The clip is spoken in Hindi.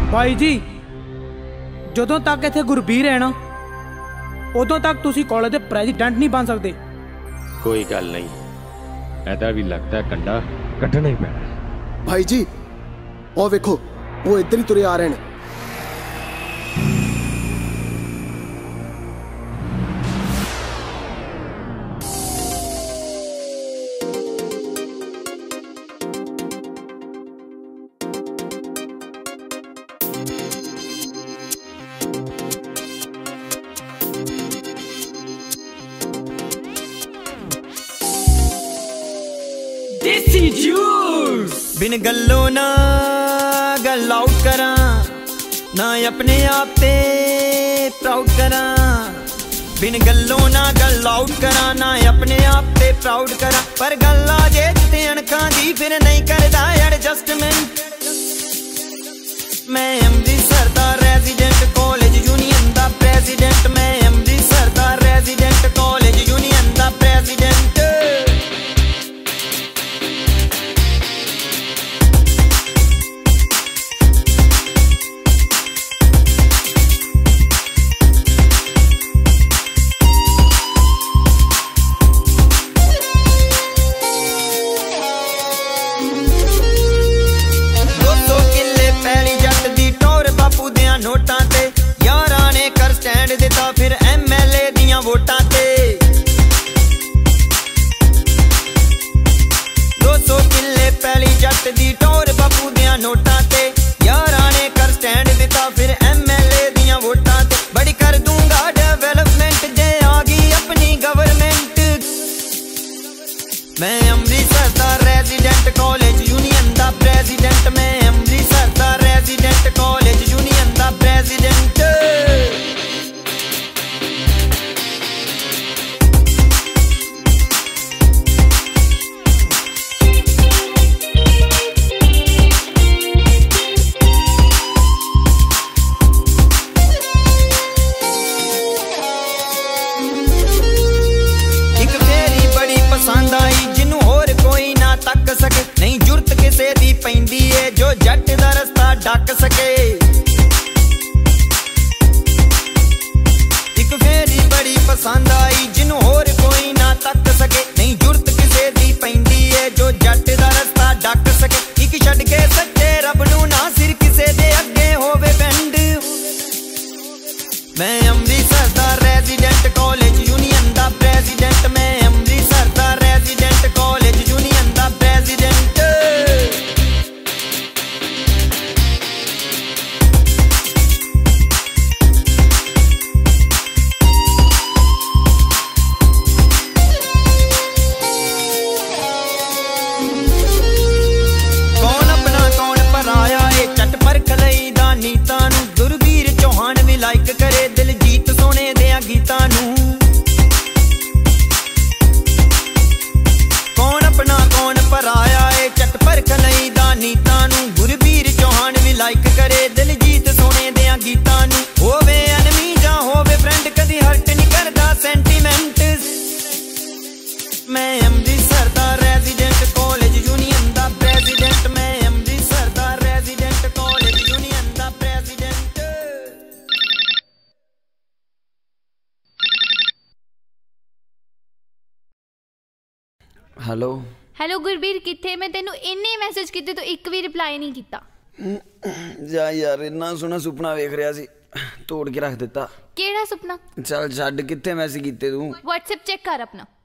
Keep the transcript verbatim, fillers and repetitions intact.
भाई जी ਜਦੋਂ तक इत्थे गुरबीर है ना उदों तक तुसी कॉलेज के प्रेजिडेंट नहीं बन सकते। कोई गल नहीं, ऐदा भी लगता है कंडा कट्टना ही पैना। भाई जी ओ वेखो वो इधर ही तुरे आ रहे हैं। बिन गल्लों ना गल आउट करा, ना अपने आप पे प्राउड करा। बिन गल्लों ना गल आउट करा, ना अपने आप पे प्राउड करा। पर गल आ जे ते अणखां दी फिर नहीं करदा एडजस्टमेंट। मैं अमृतसर दा रेजिडेंट कॉलेज यूनियन दा प्रेजिडेंट। मैं अमृतसर दा रेजिडेंट कॉलेज यूनियन दा प्रेजिडेंट। नोटां ते यारां ने कर स्टैंड दिता फिर एम एल ए दियां वोटां ते। दो सौ किले पैली जट दी टोर बापू दियां नोटां ते यारां ने कर स्टैंड दिता फिर एम एल ए दियां वोटां ते। बड़ी कर दूंगा डेवलपमेंट जे आ गई अपनी गवर्नमेंट। मैं अमृतसर दा रेजिडेंट कॉलेज यूनियन दा प्रेजिडेंट। मैं अमृतसर दा रेजिडेंट कॉलेज यूनियन दा प्रेजिडेंट। एक फेरी बड़ी पसंद आई जिन्नू होर कोई ना तक सके। नहीं जुरत किसे दी पैंदी है जो जट दा रस्ता ढक सके। एक फेरी बड़ी पसंद आई जिन्नू होर कोई ना तक सके। नहीं जुरत किसे दी पैंदी है जो जट दा रस्ता ढक सके। एक छड़ के सच्चे रब नू ना सिर किसे दे अगे होवे बेंड। मैं अमृतसर दा रेजिडेंट कॉलेज यूनियन दा प्रेजिडेंट। मैं अमृतसर दा रेजिडेंट कॉलेज यूनियन दा प्रेजिडेंट। कौन अपना कौन पराया ए चट परख लईदा नीतां नू। गुरबीर चौहान भी लाइक करे दिलजीत सोने दियां गीतां नू। कौन अपना कौन पराया ए चट परख लईदा नीतां नू। गुरबीर चौहान भी लाइक करे दिलजीत सोने दियां गीतां नू। होवे एनमी जां होवे फ्रेंड कदी हर्ट नहीं करदा सेंटीमेंट। मैं अमृतसर दा रेजिडेंट कॉलेज यूनियन दा प्रेजिडेंट। मैं अमृतसर दा रेजिडेंट कॉलेज यूनियन दा प्रेजिडेंट। हेलो हेलो गुरबीर किथे? मैं तेनू इन्ने मैसेज किते तो एक भी रिप्लाई नहीं किता। जा यार इन्ना सोहना सुपना वेख रहा सी तोड़ के रख दिता। केड़ा सुपना? चल छड्ड किथे मैसेज कीते तू? व्हाट्सएप चेक कर अपना।